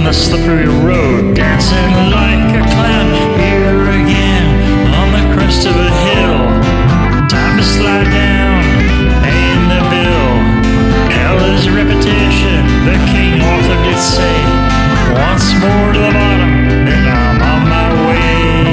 a slippery road, dancing like a clown. Here again, on the crest of a hill. Time to slide down, paying the bill. Hell is repetition, the King Arthur did say. Once more to the bottom, and I'm on my way.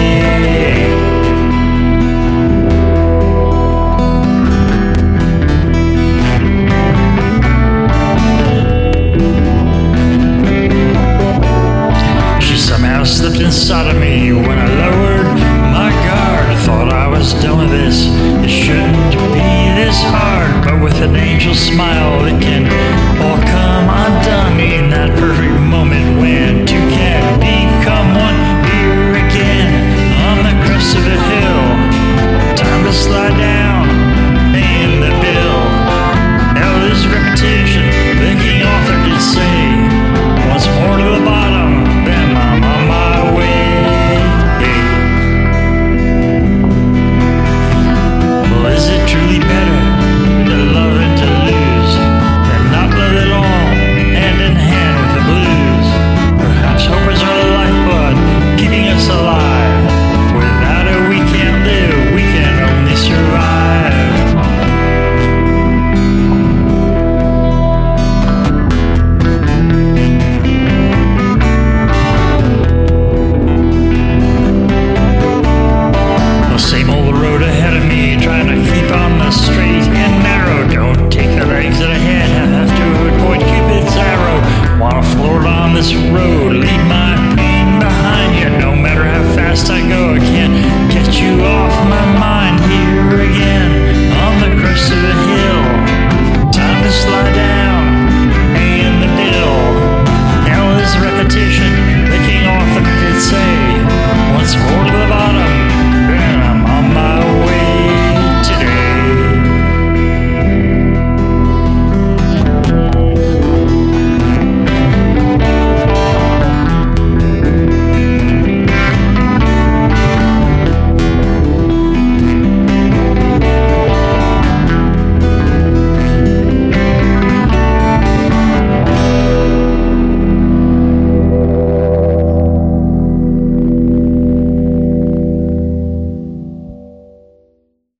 Somehow slipped inside of me when I lowered my guard. I thought I was done with this. It shouldn't be this hard, but with an angel smile, it can all come undone in that perfect moment when two can become one. Here again, on the crest of a hill. Time to slide down.